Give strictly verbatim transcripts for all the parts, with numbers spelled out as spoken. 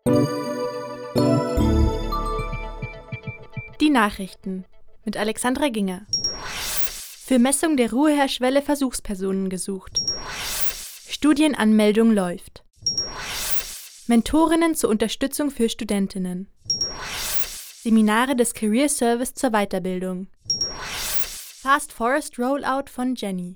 Die Nachrichten mit Alexandra Ginger. Für Messung der Ruheherschwelle Versuchspersonen gesucht. Studienanmeldung läuft. Mentorinnen zur Unterstützung für Studentinnen. Seminare des Career Service zur Weiterbildung. Fast Forest Rollout von Jenny.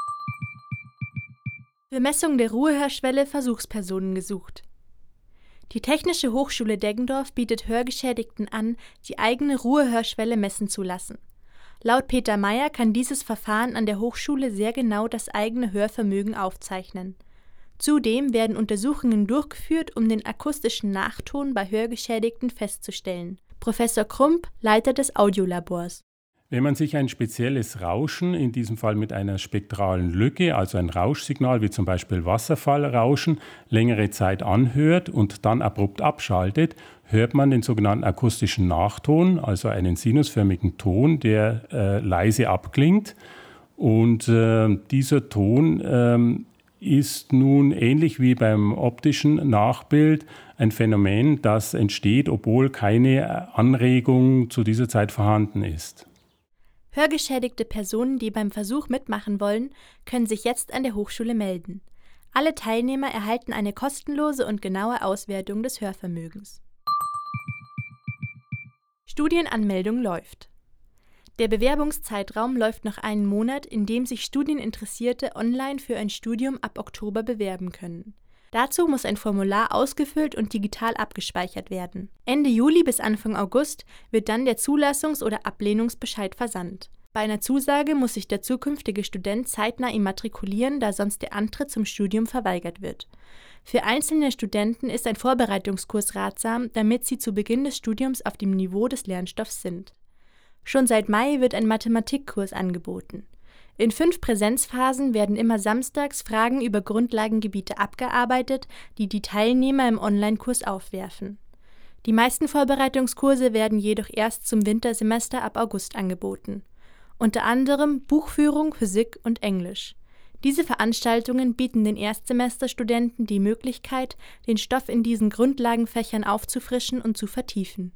Für Messung der Ruheherschwelle Versuchspersonen gesucht. Die Technische Hochschule Deggendorf bietet Hörgeschädigten an, die eigene Ruhehörschwelle messen zu lassen. Laut Peter Meyer kann dieses Verfahren an der Hochschule sehr genau das eigene Hörvermögen aufzeichnen. Zudem werden Untersuchungen durchgeführt, um den akustischen Nachton bei Hörgeschädigten festzustellen. Professor Krump, Leiter des Audiolabors. Wenn man sich ein spezielles Rauschen, in diesem Fall mit einer spektralen Lücke, also ein Rauschsignal wie zum Beispiel Wasserfallrauschen, längere Zeit anhört und dann abrupt abschaltet, hört man den sogenannten akustischen Nachton, also einen sinusförmigen Ton, der äh, leise abklingt. Und äh, dieser Ton äh, ist nun ähnlich wie beim optischen Nachbild ein Phänomen, das entsteht, obwohl keine Anregung zu dieser Zeit vorhanden ist. Hörgeschädigte Personen, die beim Versuch mitmachen wollen, können sich jetzt an der Hochschule melden. Alle Teilnehmer erhalten eine kostenlose und genaue Auswertung des Hörvermögens. Studienanmeldung läuft. Der Bewerbungszeitraum läuft noch einen Monat, in dem sich Studieninteressierte online für ein Studium ab Oktober bewerben können. Dazu muss ein Formular ausgefüllt und digital abgespeichert werden. Ende Juli bis Anfang August wird dann der Zulassungs- oder Ablehnungsbescheid versandt. Bei einer Zusage muss sich der zukünftige Student zeitnah immatrikulieren, da sonst der Antritt zum Studium verweigert wird. Für einzelne Studenten ist ein Vorbereitungskurs ratsam, damit sie zu Beginn des Studiums auf dem Niveau des Lernstoffs sind. Schon seit Mai wird ein Mathematikkurs angeboten. In fünf Präsenzphasen werden immer samstags Fragen über Grundlagengebiete abgearbeitet, die die Teilnehmer im Online-Kurs aufwerfen. Die meisten Vorbereitungskurse werden jedoch erst zum Wintersemester ab August angeboten. Unter anderem Buchführung, Physik und Englisch. Diese Veranstaltungen bieten den Erstsemesterstudenten die Möglichkeit, den Stoff in diesen Grundlagenfächern aufzufrischen und zu vertiefen.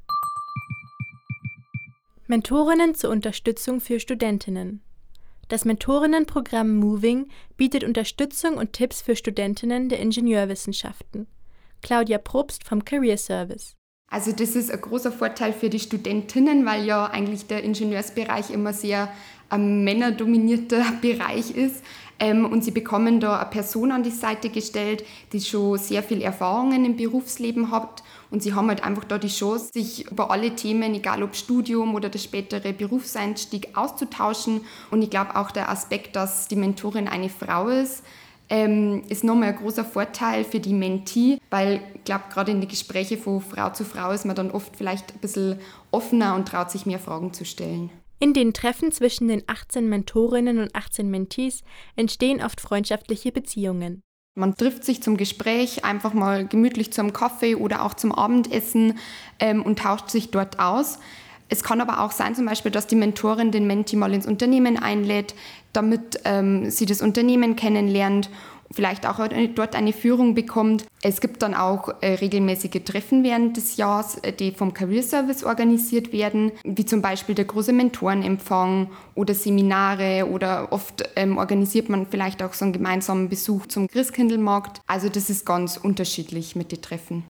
Mentorinnen zur Unterstützung für Studentinnen. Das Mentorinnenprogramm Moving bietet Unterstützung und Tipps für Studentinnen der Ingenieurwissenschaften. Claudia Probst vom Career Service. Also das ist ein großer Vorteil für die Studentinnen, weil ja eigentlich der Ingenieursbereich immer sehr ein männerdominierter Bereich ist. Ähm, und sie bekommen da eine Person an die Seite gestellt, die schon sehr viel Erfahrungen im Berufsleben hat. Und sie haben halt einfach da die Chance, sich über alle Themen, egal ob Studium oder der spätere Berufseinstieg, auszutauschen. Und ich glaube auch der Aspekt, dass die Mentorin eine Frau ist, ähm, ist nochmal ein großer Vorteil für die Mentee, weil ich glaube, gerade in den Gesprächen von Frau zu Frau ist man dann oft vielleicht ein bisschen offener und traut sich mehr Fragen zu stellen. In den Treffen zwischen den achtzehn Mentorinnen und achtzehn Mentees entstehen oft freundschaftliche Beziehungen. Man trifft sich zum Gespräch, einfach mal gemütlich zum Kaffee oder auch zum Abendessen ähm, und tauscht sich dort aus. Es kann aber auch sein, zum Beispiel, dass die Mentorin den Mentee mal ins Unternehmen einlädt, damit ähm, sie das Unternehmen kennenlernt, vielleicht auch dort eine Führung bekommt. Es gibt dann auch äh, regelmäßige Treffen während des Jahres, die vom Career Service organisiert werden, wie zum Beispiel der große Mentorenempfang oder Seminare oder oft ähm, organisiert man vielleicht auch so einen gemeinsamen Besuch zum Christkindlmarkt. Also das ist ganz unterschiedlich mit den Treffen.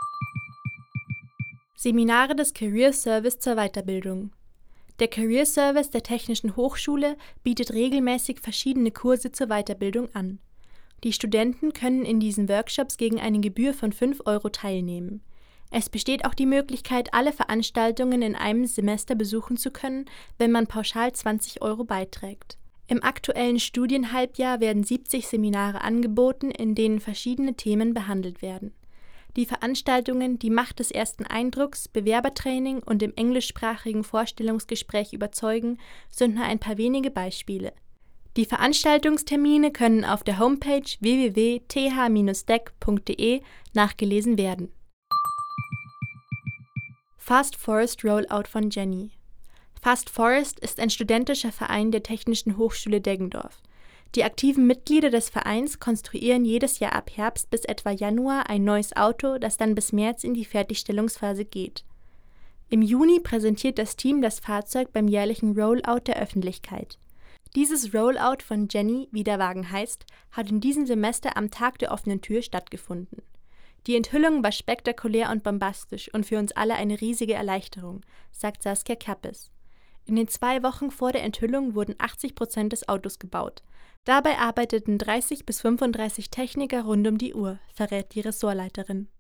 Seminare des Career Service zur Weiterbildung. Der Career Service der Technischen Hochschule bietet regelmäßig verschiedene Kurse zur Weiterbildung an. Die Studenten können in diesen Workshops gegen eine Gebühr von fünf Euro teilnehmen. Es besteht auch die Möglichkeit, alle Veranstaltungen in einem Semester besuchen zu können, wenn man pauschal zwanzig Euro beiträgt. Im aktuellen Studienhalbjahr werden siebzig Seminare angeboten, in denen verschiedene Themen behandelt werden. Die Veranstaltungen Die Macht des ersten Eindrucks, Bewerbertraining und im englischsprachigen Vorstellungsgespräch überzeugen sind nur ein paar wenige Beispiele. Die Veranstaltungstermine können auf der Homepage w w w punkt t h dash dec punkt d e nachgelesen werden. Fast Forest Rollout von Jenny. Fast Forest ist ein studentischer Verein der Technischen Hochschule Deggendorf. Die aktiven Mitglieder des Vereins konstruieren jedes Jahr ab Herbst bis etwa Januar ein neues Auto, das dann bis März in die Fertigstellungsphase geht. Im Juni präsentiert das Team das Fahrzeug beim jährlichen Rollout der Öffentlichkeit. Dieses Rollout von Jenny, wie der Wagen heißt, hat in diesem Semester am Tag der offenen Tür stattgefunden. Die Enthüllung war spektakulär und bombastisch und für uns alle eine riesige Erleichterung, sagt Saskia Kappes. In den zwei Wochen vor der Enthüllung wurden achtzig Prozent des Autos gebaut. Dabei arbeiteten dreißig bis fünfunddreißig Techniker rund um die Uhr, verrät die Ressortleiterin.